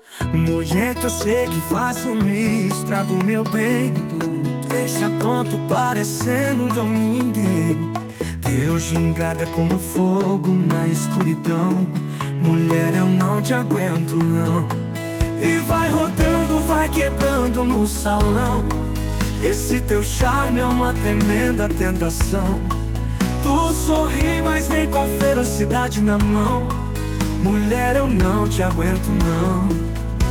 Mulher que eu sei que facilmente estraga o meu bem, deixa tonto parecendo de ninguém. Teu gingado é como fogo na escuridão. Mulher, eu não te aguento não. E vai rodando, vai quebrando no salão. Esse teu charme é uma tremenda tentação. Tu sorri, mas vem com a ferocidade na mão. Mulher, eu não te aguento não.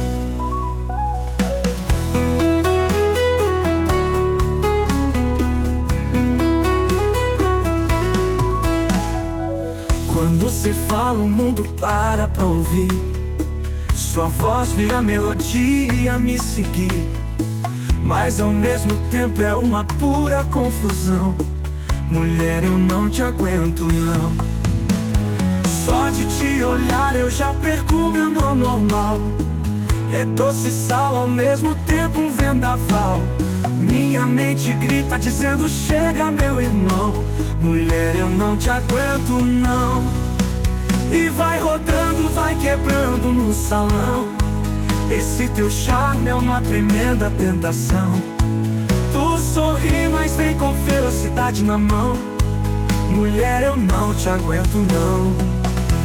Quando se fala o mundo para pra ouvir. Sua voz vira melodia a me seguir. Mas ao mesmo tempo é uma pura confusão. Mulher, eu não te aguento não. Só de te olhar eu já perco meu normal. É doce sal ao mesmo tempo um vendaval. Minha mente grita dizendo chega meu irmão. Mulher, eu não te aguento não. E vai rodando, vai quebrando no salão. Esse teu charme é uma tremenda tentação. Tu sorri, mas vem com ferocidade na mão. Mulher, eu não te aguento não.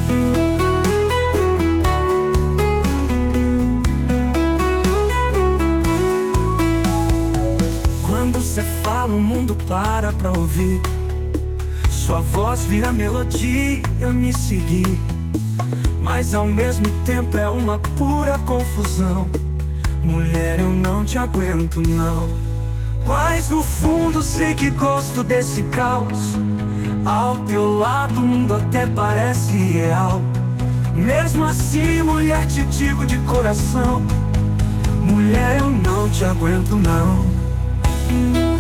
Quando cê fala o mundo para pra ouvir. Sua voz vira melodia a me seguir. Mas ao mesmo tempo é uma pura confusão. Mulher, eu não te aguento não. Mas no fundo sei que gosto desse caos. Ao teu lado o mundo até parece real. Mesmo assim, mulher, te digo de coração. Mulher, eu não te aguento não.